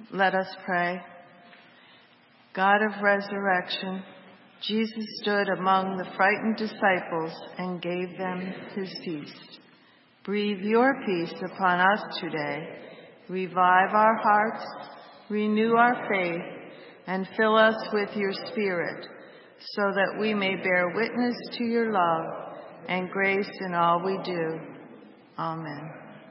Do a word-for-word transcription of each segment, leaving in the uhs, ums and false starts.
Let us pray. God of resurrection, Jesus stood among the frightened disciples and gave them his peace. Breathe your peace upon us today. Revive our hearts, renew our faith, and fill us with your Spirit, so that we may bear witness to your love and grace in all we do. Amen.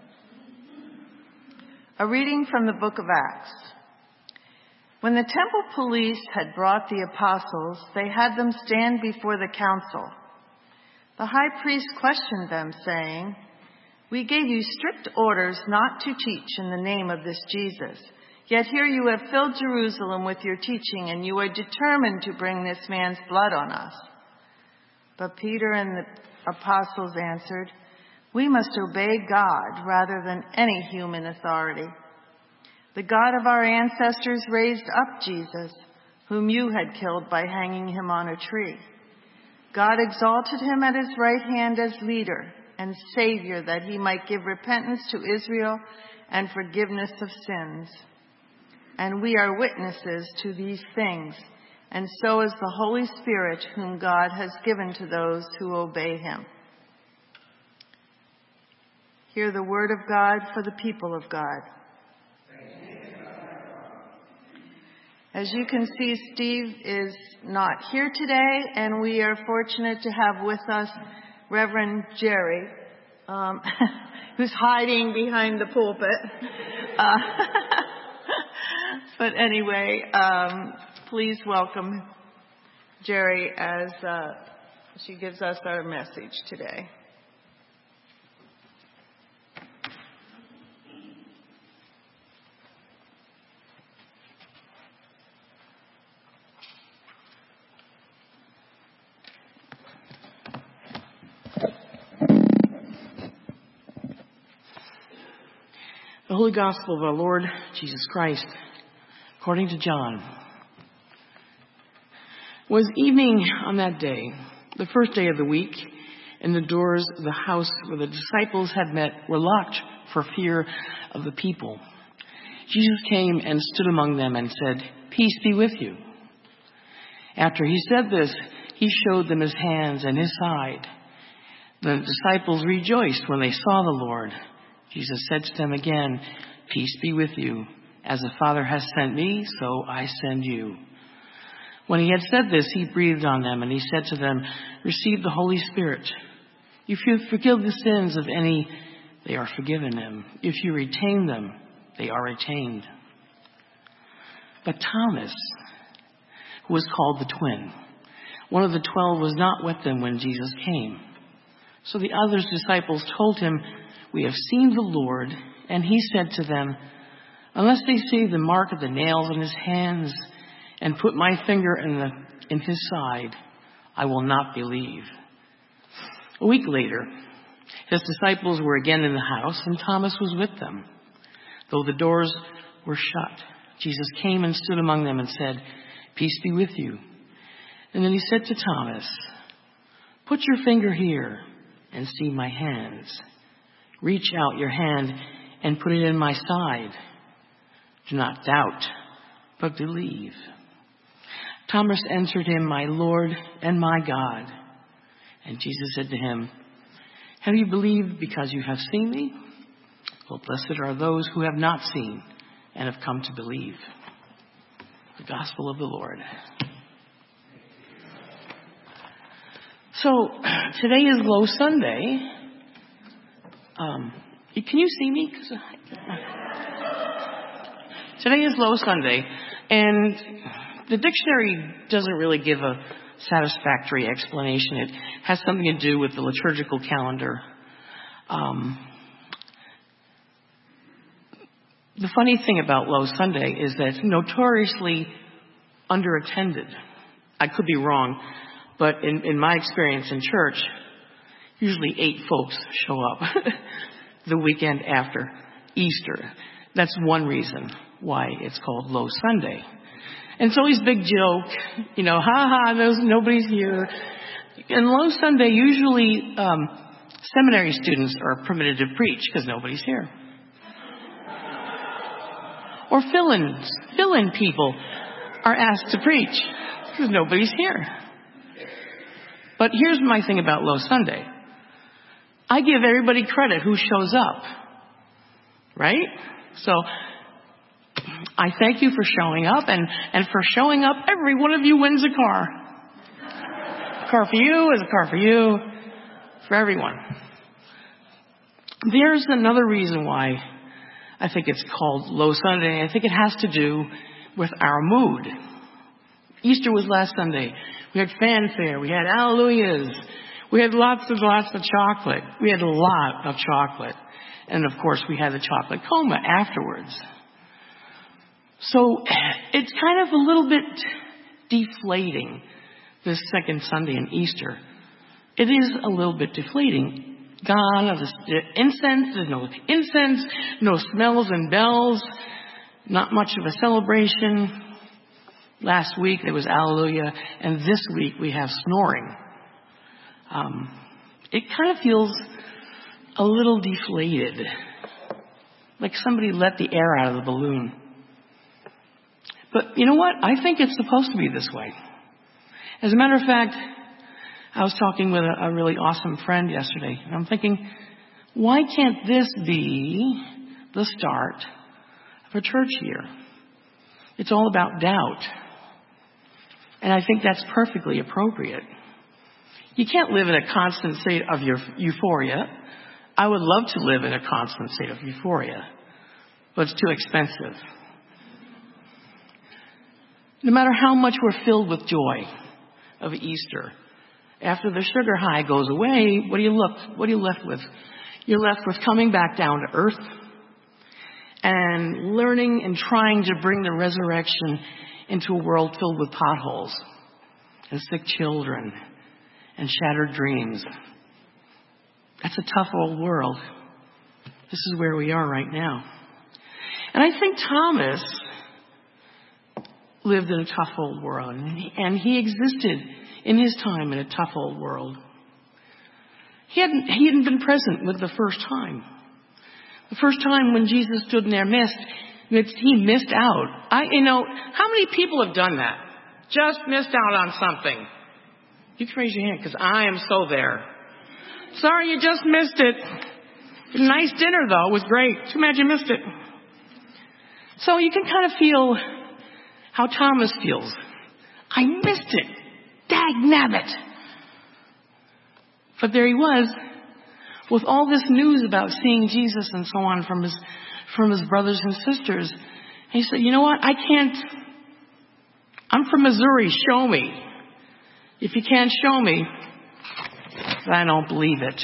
A reading from the book of Acts. When the temple police had brought the apostles, they had them stand before the council. The high priest questioned them, saying, "We gave you strict orders not to teach in the name of this Jesus. Yet here you have filled Jerusalem with your teaching, and you are determined to bring this man's blood on us." But Peter and the apostles answered, "We must obey God rather than any human authority. The God of our ancestors raised up Jesus, whom you had killed by hanging him on a tree. God exalted him at his right hand as leader and Savior, that he might give repentance to Israel and forgiveness of sins. And we are witnesses to these things, and so is the Holy Spirit, whom God has given to those who obey him." Hear the word of God for the people of God. As you can see, Steve is not here today, and we are fortunate to have with us Reverend Jerry, um, who's hiding behind the pulpit. Uh, but anyway, um, please welcome Jerry as uh, she gives us our message today. The Holy Gospel of our Lord Jesus Christ, according to John. It was evening on that day, the first day of the week, and the doors of the house where the disciples had met were locked for fear of the people. Jesus came and stood among them and said, "Peace be with you." After he said this, he showed them his hands and his side. The disciples rejoiced when they saw the Lord. Jesus said to them again, "Peace be with you. As the Father has sent me, so I send you." When he had said this, he breathed on them, and he said to them, "Receive the Holy Spirit. If you forgive the sins of any, they are forgiven them. If you retain them, they are retained." But Thomas, who was called the twin, one of the twelve, was not with them when Jesus came. So the other disciples told him, "We have seen the Lord." And he said to them, "Unless they see the mark of the nails in his hands and put my finger in the in his side, I will not believe." A week later, his disciples were again in the house, and Thomas was with them. Though the doors were shut, Jesus came and stood among them and said, "Peace be with you." And then he said to Thomas, "Put your finger here and see my hands. Reach out your hand and put it in my side. Do not doubt, but believe." Thomas answered him, "My Lord and my God." And Jesus said to him, "Have you believed because you have seen me? Well, blessed are those who have not seen and have come to believe." The Gospel of the Lord. So today is Low Sunday. Um, can you see me? Today is Low Sunday, and the dictionary doesn't really give a satisfactory explanation. It has something to do with the liturgical calendar. Um, the funny thing about Low Sunday is that it's notoriously underattended. I could be wrong, but in, in my experience in church, usually eight folks show up the weekend after Easter. That's one reason why it's called Low Sunday. And it's always a big joke, you know, ha ha, there's, nobody's here. And Low Sunday, usually um, seminary students are permitted to preach because nobody's here. or fill-ins, fill-in people are asked to preach because nobody's here. But here's my thing about Low Sunday. I give everybody credit who shows up, right? So I thank you for showing up, and, and for showing up, every one of you wins a car. A car for you is a car for you, for everyone. There's another reason why I think it's called Low Sunday. I think it has to do with our mood. Easter was last Sunday. We had fanfare. We had hallelujahs. We had lots and lots of chocolate. We had a lot of chocolate. And of course, we had the chocolate coma afterwards. So it's kind of a little bit deflating, this second Sunday in Easter. It is a little bit deflating. Gone are the incense. There's no incense, no smells and bells, not much of a celebration. Last week there was Alleluia, and this week we have snoring. Um, it kind of feels a little deflated, like somebody let the air out of the balloon. But you know what? I think it's supposed to be this way. As a matter of fact, I was talking with a, a really awesome friend yesterday, and I'm thinking, why can't this be the start of a church year? It's all about doubt. And I think that's perfectly appropriate. You can't live in a constant state of your euphoria. I would love to live in a constant state of euphoria, but it's too expensive. No matter how much we're filled with joy of Easter, after the sugar high goes away, what do you look? What are you left with? You're left with coming back down to earth and learning and trying to bring the resurrection into a world filled with potholes and sick children and shattered dreams. That's a tough old world. This is where we are right now. And I think Thomas lived in a tough old world, and he, and he existed in his time in a tough old world. He hadn't, he hadn't been present with the first time. The first time when Jesus stood in their midst, he missed out. I, you know, how many people have done that? Just missed out on something. You can raise your hand because I am so there. Sorry, you just missed it. Nice dinner, though. It was great. Too bad you missed it. So you can kind of feel how Thomas feels. I missed it. Dagnabbit. But there he was, with all this news about seeing Jesus and so on from his from his brothers and sisters. And he said, you know what? I can't. I'm from Missouri. Show me. If you can't show me, I don't believe it.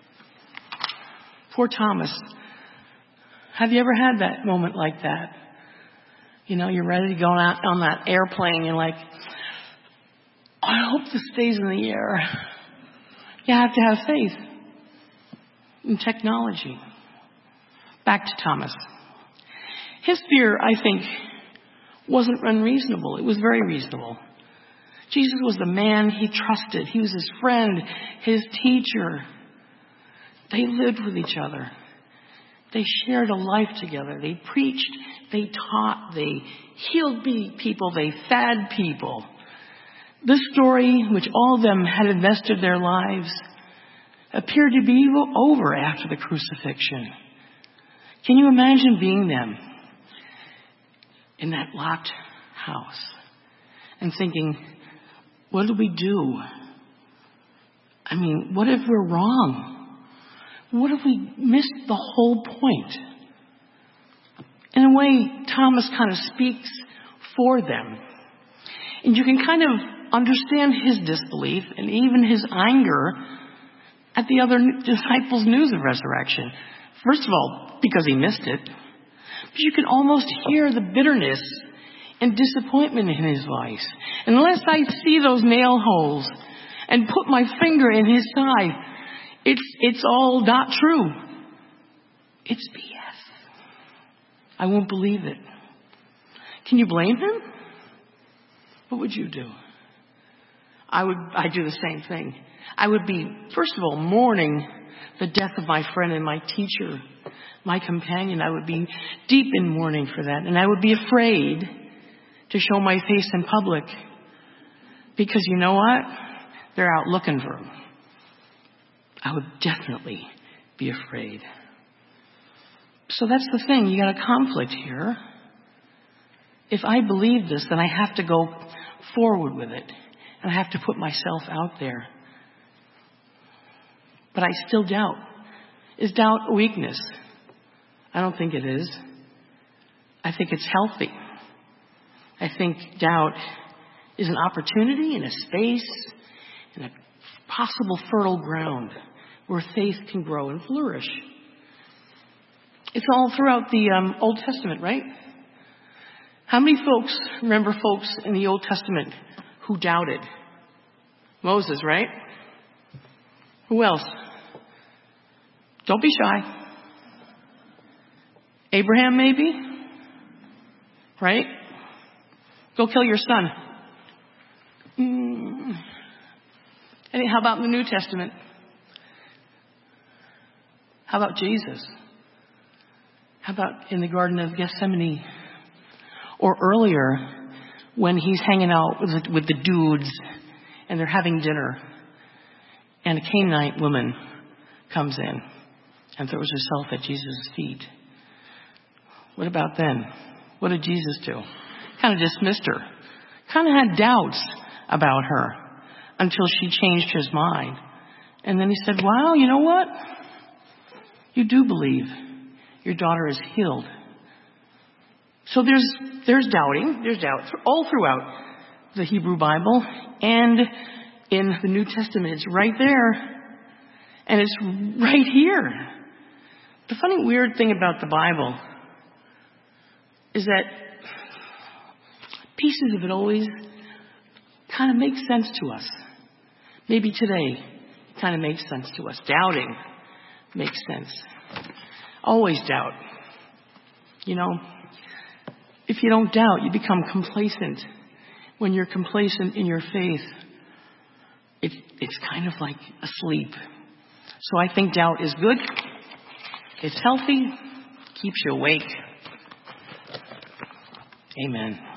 Poor Thomas. Have you ever had that moment like that? You know, you're ready to go out on that airplane. You're like, I hope this stays in the air. You have to have faith in technology. Back to Thomas. His fear, I think, wasn't unreasonable. It was very reasonable. Jesus was the man he trusted. He was his friend, his teacher. They lived with each other. They shared a life together. They preached. They taught. They healed people. They fed people. This story, which all of them had invested their lives, appeared to be over after the crucifixion. Can you imagine being them in that locked house and thinking, what do we do? I mean, what if we're wrong? What if we missed the whole point? In a way, Thomas kind of speaks for them. And you can kind of understand his disbelief and even his anger at the other disciples' news of resurrection. First of all, because he missed it. But you can almost hear the bitterness and disappointment in his voice. Unless I see those nail holes and put my finger in his side, it's, it's all not true. It's B S. I won't believe it. Can you blame him? What would you do? I would, I'd do the same thing. I would be, first of all, mourning the death of my friend and my teacher, my companion, I would be deep in mourning for that. And I would be afraid to show my face in public. Because you know what? They're out looking for him. I would definitely be afraid. So that's the thing. You got a conflict here. If I believe this, then I have to go forward with it. And I have to put myself out there. But I still doubt. Is doubt a weakness? I don't think it is. I think it's healthy. I think doubt is an opportunity and a space and a possible fertile ground where faith can grow and flourish. It's all throughout the um, Old Testament, right? How many folks remember folks in the Old Testament who doubted? Moses, right? Who else? Don't be shy. Abraham, maybe? Right? Go kill your son. Mm. And how about in the New Testament? How about Jesus? How about in the Garden of Gethsemane? Or earlier, when he's hanging out with the, with the dudes and they're having dinner, and a Canaanite woman comes in and throws herself at Jesus' feet. What about then? What did Jesus do? Kind of dismissed her. Kind of had doubts about her until she changed his mind. And then he said, wow, you know what? You do believe. Your daughter is healed. So there's there's doubting. There's doubt all throughout the Hebrew Bible. And in the New Testament, it's right there. And it's right here. The funny, weird thing about the Bible is that pieces of it always kind of make sense to us. Maybe today it kind of makes sense to us. Doubting makes sense. Always doubt. You know, if you don't doubt, you become complacent. When you're complacent in your faith, it, it's kind of like asleep. So I think doubt is good. It's healthy. Keeps you awake. Amen.